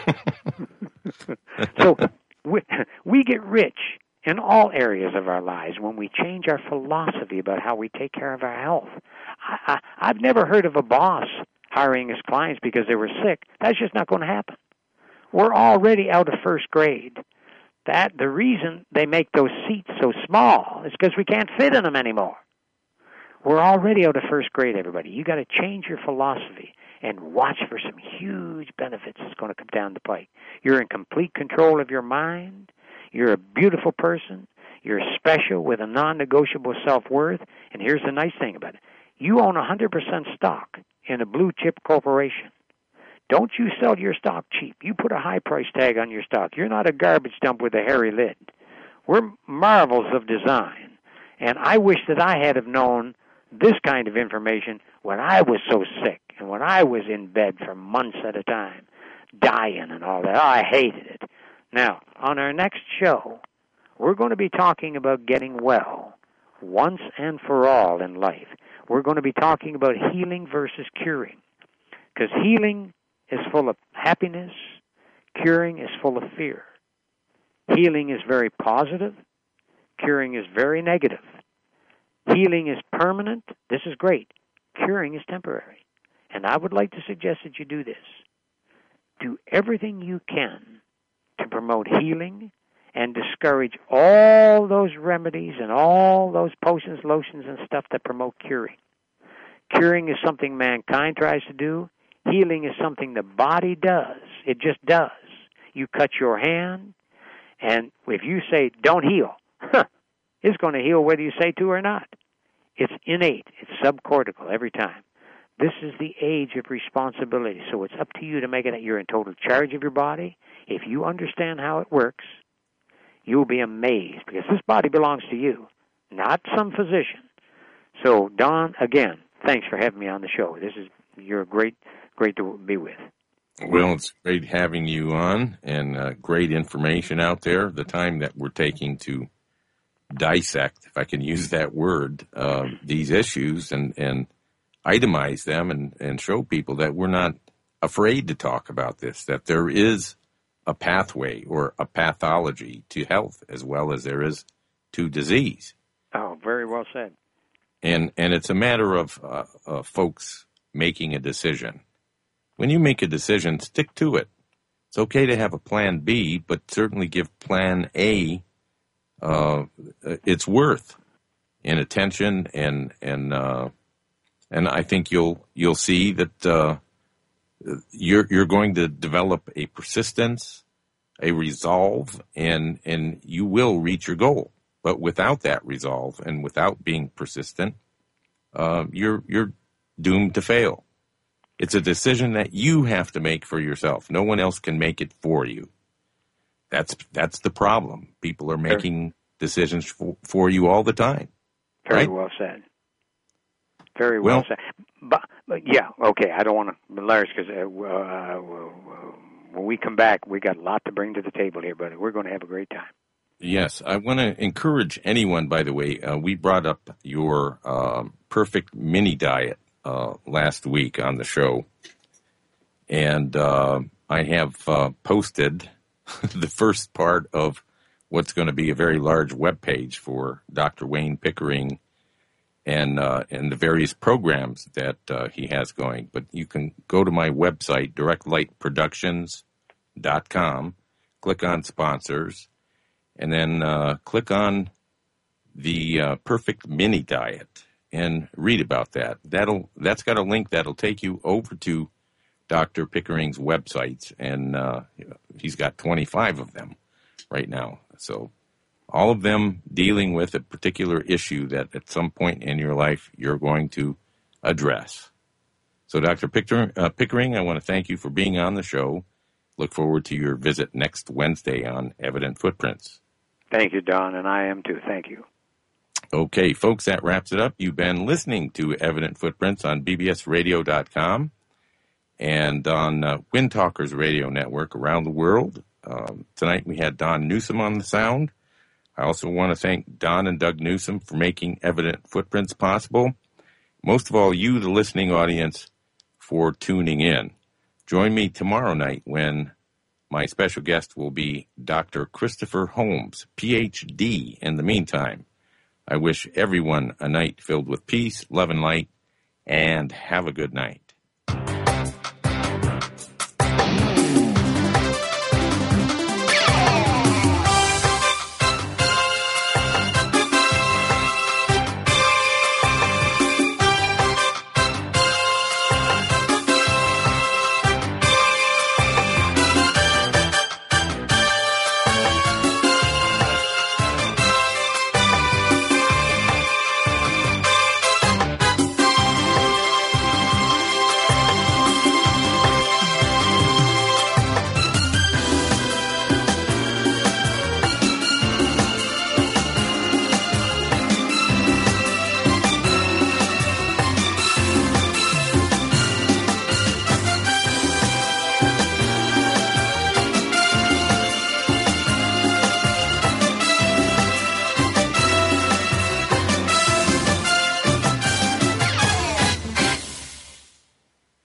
you. So we, we get rich in all areas of our lives when we change our philosophy about how we take care of our health. I, I, I've never heard of a boss hiring his clients because they were sick. That's just not going to happen. We're already out of first grade. That the reason they make those seats so small is because we can't fit in them anymore. We're already out of first grade, everybody. You got to change your philosophy and watch for some huge benefits that's going to come down the pike. You're in complete control of your mind. You're a beautiful person. You're special with a non-negotiable self-worth. And here's the nice thing about it. You own one hundred percent stock in a blue-chip corporation. Don't you sell your stock cheap. You put a high price tag on your stock. You're not a garbage dump with a hairy lid. We're marvels of design. And I wish that I had have known this kind of information when I was so sick and when I was in bed for months at a time, dying and all that. Oh, I hated it. Now, on our next show, we're going to be talking about getting well once and for all in life. We're going to be talking about healing versus curing, because healing is full of happiness. Curing is full of fear. Healing is very positive. Curing is very negative. Healing is permanent. This is great. Curing is temporary. And I would like to suggest that you do this. Do everything you can to promote healing and discourage all those remedies and all those potions, lotions, and stuff that promote curing. Curing is something mankind tries to do. Healing is something the body does. It just does. You cut your hand, and if you say, don't heal, huh, it's going to heal whether you say to or not. It's innate. It's subcortical every time. This is the age of responsibility, so it's up to you to make it. You're in total charge of your body. If you understand how it works, you'll be amazed, because this body belongs to you, not some physician. So, Don, again, thanks for having me on the show. This is you're great, great to be with. Well, it's great having you on, and uh, great information out there. The time that we're taking to dissect, if I can use that word, uh, these issues and, and itemize them and, and show people that we're not afraid to talk about this, that there is a pathway or a pathology to health as well as there is to disease. Oh, very well said. And and it's a matter of uh, uh, folks making a decision. When you make a decision, stick to it. It's okay to have a plan B, but certainly give plan A uh, its worth and attention, and and uh, and I think you'll you'll see that uh, you're you're going to develop a persistence, a resolve, and and you will reach your goal. But without that resolve and without being persistent, uh, you're you're doomed to fail. It's a decision that you have to make for yourself. No one else can make it for you. That's that's the problem. People are making decisions for, for you all the time. Very right? well said. Very well, well said. But, but yeah, okay. I don't want to embarrass because uh, uh, when we come back, we got a lot to bring to the table here, but we're going to have a great time. Yes, I want to encourage anyone. By the way, uh, we brought up your uh, perfect mini diet uh, last week on the show, and uh, I have uh, posted the first part of what's going to be a very large webpage for Doctor Wayne Pickering and uh, and the various programs that uh, he has going. But you can go to my website, direct light productions dot com, click on sponsors, and then uh, click on the uh, Perfect Mini Diet and read about that. That'll that's got a link that'll take you over to Doctor Pickering's websites, and uh, he's got twenty-five of them right now. So all of them dealing with a particular issue that at some point in your life you're going to address. So Doctor Pickering, uh, Pickering, I want to thank you for being on the show. Look forward to your visit next Wednesday on Evident Footprints. Thank you, Don, and I am too. Thank you. Okay, folks, that wraps it up. You've been listening to Evident Footprints on B B S radio dot com and on uh, Wind Talkers Radio Network around the world. Um, tonight we had Don Newsom on the sound. I also want to thank Don and Doug Newsom for making Evident Footprints possible. Most of all, you, the listening audience, for tuning in. Join me tomorrow night when my special guest will be Doctor Christopher Holmes, P H D. In the meantime, I wish everyone a night filled with peace, love, and light, and have a good night.